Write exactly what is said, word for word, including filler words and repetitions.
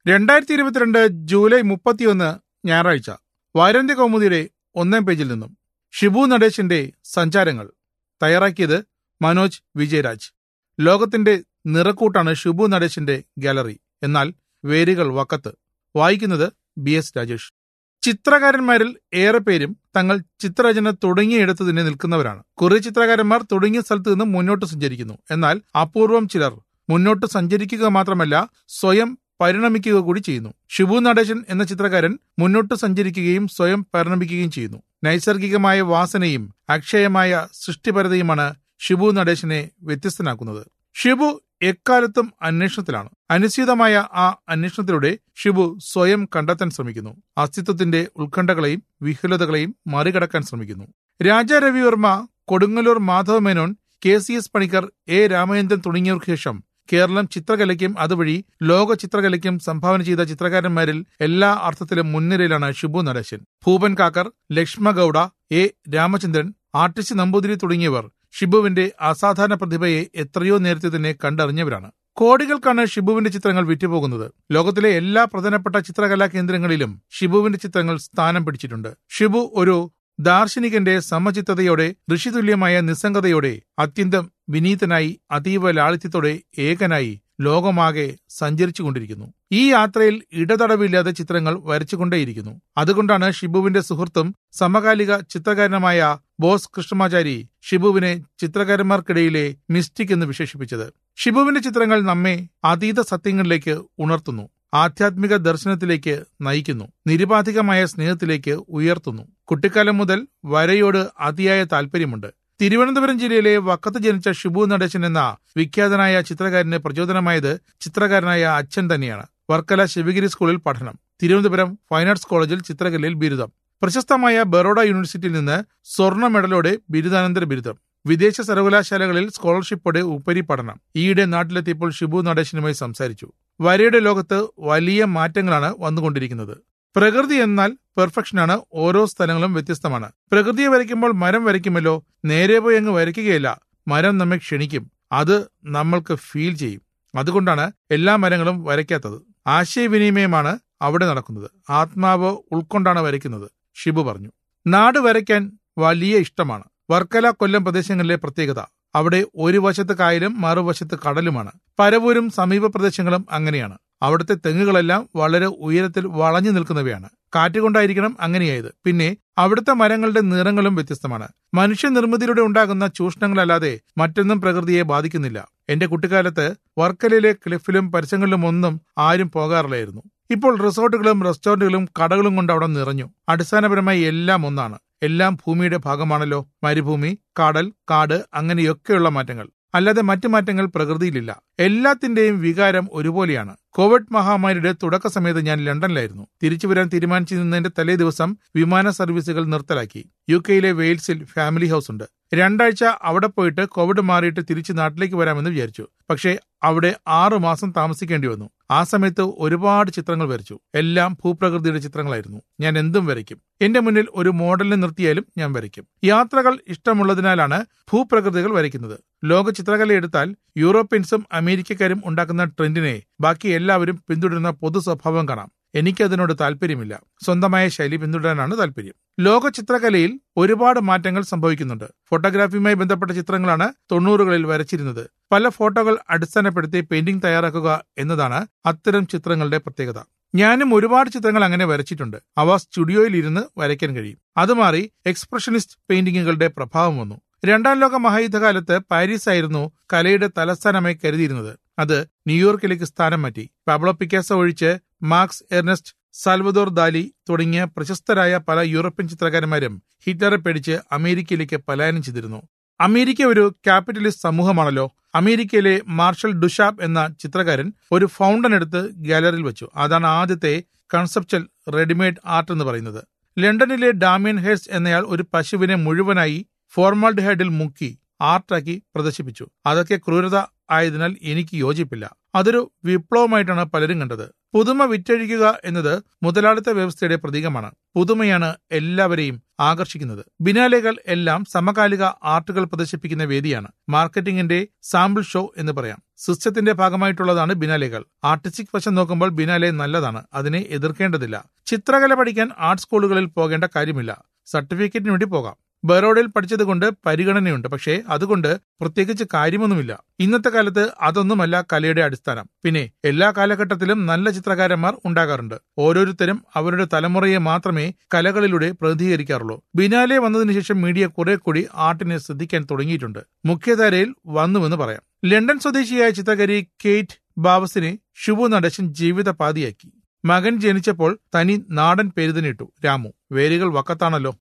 രണ്ടായിരത്തി ഇരുപത്തിരണ്ട് ജൂലൈ മുപ്പത്തിയൊന്ന് ഞായറാഴ്ച. വാരാന്ത്യ കൗമുദിയുടെ ഒന്നാം പേജിൽ നിന്നും ഷിബു നടേശന്റെ സഞ്ചാരങ്ങൾ. തയ്യാറാക്കിയത് മനോജ് വിജയരാജ്. ലോകത്തിന്റെ നിറക്കൂട്ടാണ് ഷിബു നടേശന്റെ ഗാലറി. എന്നാൽ വേരുകൾ വക്കത്ത്. വായിക്കുന്നത് ബി എസ് രാജേഷ്. ചിത്രകാരന്മാരിൽ ഏറെ പേരും തങ്ങൾ ചിത്രരചന തുടങ്ങിയെടുത്തു തന്നെ നിൽക്കുന്നവരാണ്. കുറെ ചിത്രകാരന്മാർ തുടങ്ങിയ സ്ഥലത്ത് നിന്ന് മുന്നോട്ട് സഞ്ചരിക്കുന്നു. എന്നാൽ അപൂർവം ചിലർ മുന്നോട്ട് സഞ്ചരിക്കുക മാത്രമല്ല, സ്വയം പരിണമിക്കുക കൂടി ചെയ്യുന്നു. ഷിബു നടേശൻ എന്ന ചിത്രകാരൻ മുന്നോട്ട് സഞ്ചരിക്കുകയും സ്വയം പരിണമിക്കുകയും ചെയ്യുന്നു. നൈസർഗികമായ വാസനയും അക്ഷയമായ സൃഷ്ടിപരതയുമാണ് ഷിബു നടേശനെ വ്യത്യസ്തനാക്കുന്നത്. ഷിബു എക്കാലത്തും അന്വേഷണത്തിലാണ്. അനുസ്യൂതമായ ആ അന്വേഷണത്തിലൂടെ ഷിബു സ്വയം കണ്ടെത്താൻ ശ്രമിക്കുന്നു. അസ്തിത്വത്തിന്റെ ഉത്കണ്ഠകളെയും വിഹുലതകളെയും മറികടക്കാൻ ശ്രമിക്കുന്നു. Raja Ravi Varma, Kodungallur Madhava Menon, K C S Panicker, A Ramachandran തുടങ്ങിയവർക്ക് ശേഷം കേരളം ചിത്രകലയ്ക്കും അതുവഴി ലോക ചിത്രകലയ്ക്കും സംഭാവന ചെയ്ത ചിത്രകാരന്മാരിൽ എല്ലാ അർത്ഥത്തിലും മുൻനിരയിലാണ് ഷിബു നടേശൻ. ഭൂപൻ കാക്കർ, ലക്ഷ്മ ഗൌഡ, എ രാമചന്ദ്രൻ, ആർട്ടിസ്റ്റ് നമ്പൂതിരി തുടങ്ങിയവർ ഷിബുവിന്റെ അസാധാരണ പ്രതിഭയെ എത്രയോ നേരത്തെ തന്നെ കണ്ടറിഞ്ഞവരാണ്. കോടികൾക്കാണ് ഷിബുവിന്റെ ചിത്രങ്ങൾ വിറ്റുപോകുന്നത്. ലോകത്തിലെ എല്ലാ പ്രധാനപ്പെട്ട ചിത്രകലാ കേന്ദ്രങ്ങളിലും ഷിബുവിന്റെ ചിത്രങ്ങൾ സ്ഥാനം പിടിച്ചിട്ടുണ്ട്. ഷിബു ഒരു ദാർശനികന്റെ സമചിത്തതയോടെ, ഋഷിതുല്യമായ നിസ്സംഗതയോടെ, അത്യന്തം വിനീതനായി, അതീവ ലാളിത്യത്തോടെ, ഏകനായി ലോകമാകെ സഞ്ചരിച്ചുകൊണ്ടിരിക്കുന്നു. ഈ യാത്രയിൽ ഇടതടവില്ലാതെ ചിത്രങ്ങൾ വരച്ചുകൊണ്ടേയിരിക്കുന്നു. അതുകൊണ്ടാണ് ഷിബുവിന്റെ സുഹൃത്തും സമകാലിക ചിത്രകാരനുമായ ബോസ് കൃഷ്ണമാചാരി ഷിബുവിനെ ചിത്രകാരന്മാർക്കിടയിലെ മിസ്റ്റിക് എന്ന് വിശേഷിപ്പിച്ചത്. ഷിബുവിന്റെ ചിത്രങ്ങൾ നമ്മെ അതീത സത്യങ്ങളിലേക്ക് ഉണർത്തുന്നു, ആധ്യാത്മിക ദർശനത്തിലേക്ക് നയിക്കുന്നു, നിരുപാധികമായ സ്നേഹത്തിലേക്ക് ഉയർത്തുന്നു. കുട്ടിക്കാലം മുതൽ വരയോട് അതിയായ താല്പര്യമുണ്ട്. തിരുവനന്തപുരം ജില്ലയിലെ വക്കത്ത് ജനിച്ച ഷിബു നടേശൻ എന്ന വിഖ്യാതനായ ചിത്രകാരന് പ്രചോദനമായത് ചിത്രകാരനായ അച്ഛൻ തന്നെയാണ്. വർക്കല ശിവഗിരി സ്കൂളിൽ പഠനം, തിരുവനന്തപുരം ഫൈൻ ആർട്സ് കോളേജിൽ ചിത്രകലയിൽ ബിരുദം, പ്രശസ്തമായ ബറോഡ യൂണിവേഴ്സിറ്റിയിൽ നിന്ന് സ്വർണ്ണ മെഡലോടെ ബിരുദാനന്തര ബിരുദം, വിദേശ സർവകലാശാലകളിൽ സ്കോളർഷിപ്പോടെ ഉപരി പഠനം. ഈയിടെ നാട്ടിലെത്തിയപ്പോൾ ഷിബു നടേശനുമായി സംസാരിച്ചു. വരയുടെ ലോകത്ത് വലിയ മാറ്റങ്ങളാണ് വന്നുകൊണ്ടിരിക്കുന്നത്. പ്രകൃതി എന്നാൽ പെർഫെക്ഷനാണ്. ഓരോ സ്ഥലങ്ങളും വ്യത്യസ്തമാണ്. പ്രകൃതിയെ വരയ്ക്കുമ്പോൾ മരം വരയ്ക്കുമല്ലോ, നേരെ പോയി അങ്ങ് വരയ്ക്കുകയില്ല. മരം നമ്മെ ക്ഷണിക്കും, അത് നമ്മൾക്ക് ഫീൽ ചെയ്യും. അതുകൊണ്ടാണ് എല്ലാ മരങ്ങളും വരയ്ക്കാത്തത്. ആശയവിനിമയമാണ് അവിടെ നടക്കുന്നത്. ആത്മാവ് ഉൾക്കൊണ്ടാണ് വരയ്ക്കുന്നത്, ഷിബു പറഞ്ഞു. നാട് വരയ്ക്കാൻ വലിയ ഇഷ്ടമാണ്. വർക്കല, കൊല്ലം പ്രദേശങ്ങളിലെ പ്രത്യേകത. അവിടെ ഒരു വശത്ത് കായലും മറുവശത്ത് കടലുമാണ്. പരവൂരും സമീപ പ്രദേശങ്ങളും അങ്ങനെയാണ്. അവിടുത്തെ തെങ്ങുകളെല്ലാം വളരെ ഉയരത്തിൽ വളഞ്ഞു നിൽക്കുന്നവയാണ്. കാറ്റുകൊണ്ടായിരിക്കണം അങ്ങനെയായത്. പിന്നെ അവിടുത്തെ മരങ്ങളുടെ നിറങ്ങളും വ്യത്യസ്തമാണ്. മനുഷ്യനിർമ്മിതിയിലൂടെ ഉണ്ടാകുന്ന ചൂഷണങ്ങളല്ലാതെ മറ്റൊന്നും പ്രകൃതിയെ ബാധിക്കുന്നില്ല. എന്റെ കുട്ടിക്കാലത്ത് വർക്കലയിലെ ക്ലിഫിലും പരിസരങ്ങളിലും ഒന്നും ആരും പോകാറില്ലായിരുന്നു. ഇപ്പോൾ റിസോർട്ടുകളും റെസ്റ്റോറന്റുകളും കടകളും കൊണ്ട് അവിടെ നിറഞ്ഞു. അടിസ്ഥാനപരമായി എല്ലാം ഒന്നാണ്. എല്ലാം ഭൂമിയുടെ ഭാഗമാണല്ലോ. മരുഭൂമി, കടൽ, കാട്, അങ്ങനെയൊക്കെയുള്ള മാറ്റങ്ങൾ. അല്ലാതെ മറ്റു മാറ്റങ്ങൾ പ്രകൃതിയിലില്ല. എല്ലാത്തിന്റെയും വികാരം ഒരുപോലെയാണ്. കോവിഡ് മഹാമാരിയുടെ തുടക്ക സമയത്ത് ഞാൻ ലണ്ടനിലായിരുന്നു. തിരിച്ചു വരാൻ തീരുമാനിച്ചു നിന്നതിന്റെ തലേ ദിവസം വിമാന സർവീസുകൾ നിർത്തലാക്കി. യു കെയിലെ വെയിൽസിൽ ഫാമിലി ഹൗസ് ഉണ്ട്. രണ്ടാഴ്ച അവിടെ പോയിട്ട് കോവിഡ് മാറിയിട്ട് തിരിച്ച് നാട്ടിലേക്ക് വരാമെന്ന് വിചാരിച്ചു. പക്ഷേ അവിടെ ആറു മാസം താമസിക്കേണ്ടി വന്നു. ആ സമയത്ത് ഒരുപാട് ചിത്രങ്ങൾ വരച്ചു. എല്ലാം ഭൂപ്രകൃതിയുടെ ചിത്രങ്ങളായിരുന്നു. ഞാൻ എന്തും വരയ്ക്കും. എന്റെ മുന്നിൽ ഒരു മോഡലിനെ നിർത്തിയാലും ഞാൻ വരയ്ക്കും. യാത്രകൾ ഇഷ്ടമുള്ളതിനാലാണ് ഭൂപ്രകൃതികൾ വരയ്ക്കുന്നത്. ലോക ചിത്രകല എടുത്താൽ യൂറോപ്യൻസും അമേരിക്കക്കാരും ഉണ്ടാക്കുന്ന ട്രെൻഡിനെ ബാക്കി എല്ലാവരും പിന്തുടരുന്ന പൊതു സ്വഭാവം കാണാം. എനിക്കതിനോട് താല്പര്യമില്ല. സ്വന്തമായ ശൈലി പിന്തുടരാനാണ് താല്പര്യം. ലോക ചിത്രകലയിൽ ഒരുപാട് മാറ്റങ്ങൾ സംഭവിക്കുന്നുണ്ട്. ഫോട്ടോഗ്രാഫിയുമായി ബന്ധപ്പെട്ട ചിത്രങ്ങളാണ് തൊണ്ണൂറുകളിൽ വരച്ചിരുന്നത്. പല ഫോട്ടോകൾ അടിസ്ഥാനപ്പെടുത്തി പെയിന്റിംഗ് തയ്യാറാക്കുക എന്നതാണ് അത്തരം ചിത്രങ്ങളുടെ പ്രത്യേകത. ഞാനും ഒരുപാട് ചിത്രങ്ങൾ അങ്ങനെ വരച്ചിട്ടുണ്ട്. അവ സ്റ്റുഡിയോയിൽ ഇരുന്ന് വരയ്ക്കാൻ കഴിയും. അത് മാറി എക്സ്പ്രഷനിസ്റ്റ് പെയിന്റിങ്ങുകളുടെ പ്രഭാവം വന്നു. രണ്ടാം ലോക മഹായുദ്ധകാലത്ത് പാരീസ് ആയിരുന്നു കലയുടെ തലസ്ഥാനമായി കരുതിയിരുന്നത്. അത് ന്യൂയോർക്കിലേക്ക് സ്ഥാനം മാറ്റി. പബ്ലോ പിക്കാസോ ഒഴിച്ച് മാർക്സ് എർനെസ്റ്റ്, സാൽവദോർ ദാലി തുടങ്ങിയ പ്രശസ്തരായ പല യൂറോപ്യൻ ചിത്രകാരന്മാരും ഹിറ്റ്ലറെ പേടിച്ച് അമേരിക്കയിലേക്ക് പലായനം ചെയ്തിരുന്നു. അമേരിക്ക ഒരു ക്യാപിറ്റലിസ്റ്റ് സമൂഹമാണല്ലോ. അമേരിക്കയിലെ മാർഷൽ ഡുഷാപ്പ് എന്ന ചിത്രകാരൻ ഒരു ഫൗണ്ടൻ എടുത്ത് ഗാലറിയിൽ വെച്ചു. അതാണ് ആദ്യത്തെ കൺസെപ്ച്വൽ റെഡിമെയ്ഡ് ആർട്ട് എന്ന് പറയുന്നത്. ലണ്ടനിലെ ഡാമിയൻ ഹേഴ്സ്റ്റ് എന്നയാൾ ഒരു പശുവിനെ മുഴുവനായി ഫോർമാൽഡിഹൈഡിൽ മുക്കി ആർട്ടാക്കി പ്രദർശിപ്പിച്ചു. അതൊക്കെ ക്രൂരത ആയതിനാൽ എനിക്ക് യോജിപ്പില്ല. അതൊരു വിപ്ലവമായിട്ടാണ് പലരും കണ്ടത്. പുതുമ വിറ്റഴിക്കുക എന്നത് മുതലാളിത്ത വ്യവസ്ഥയുടെ പ്രതീകമാണ്. പുതുമയാണ് എല്ലാവരെയും ആകർഷിക്കുന്നത്. ബിനാലെകൾ എല്ലാം സമകാലിക ആർട്ടുകൾ പ്രദർശിപ്പിക്കുന്ന വേദിയാണ്. മാർക്കറ്റിംഗിന്റെ സാമ്പിൾ ഷോ എന്ന് പറയാം. സിസ്റ്റത്തിന്റെ ഭാഗമായിട്ടുള്ളതാണ് ബിനാലെകൾ. ആർട്ടിസ്റ്റിക് വശം നോക്കുമ്പോൾ ബിനാലെ നല്ലതാണ്, അതിനെ എതിർക്കേണ്ടതില്ല. ചിത്രകല പഠിക്കാൻ ആർട്ട് സ്കൂളുകളിൽ പോകേണ്ട കാര്യമില്ല. സർട്ടിഫിക്കറ്റിന് വേണ്ടി പോകാം. ബറോഡയിൽ പഠിച്ചതുകൊണ്ട് പരിഗണനയുണ്ട്, പക്ഷേ അതുകൊണ്ട് പ്രത്യേകിച്ച് കാര്യമൊന്നുമില്ല. ഇന്നത്തെ കാലത്ത് അതൊന്നുമല്ല കലയുടെ അടിസ്ഥാനം. പിന്നെ എല്ലാ കാലഘട്ടത്തിലും നല്ല ചിത്രകാരന്മാർ ഉണ്ടാകാറുണ്ട്. ഓരോരുത്തരും അവരുടെ തലമുറയെ മാത്രമേ കലകളിലൂടെ പ്രതിനിധീകരിക്കാറുള്ളൂ. ബിനാലെ വന്നതിന് ശേഷം മീഡിയ കുറെ കൂടി ആർട്ടിനെ ശ്രദ്ധിക്കാൻ തുടങ്ങിയിട്ടുണ്ട്. മുഖ്യധാരയിൽ വന്നുവെന്ന് പറയാം. ലണ്ടൻ സ്വദേശിയായ ചിത്രകാരി കേറ്റ് ബാവസിനെ ഷിബു നടേശൻ ജീവിതപാതിയാക്കി. മകൻ ജനിച്ചപ്പോൾ തനി നാടൻ പേര് തന്നെ ഇട്ടു, രാമു. വേരുകൾ വക്കത്താണല്ലോ.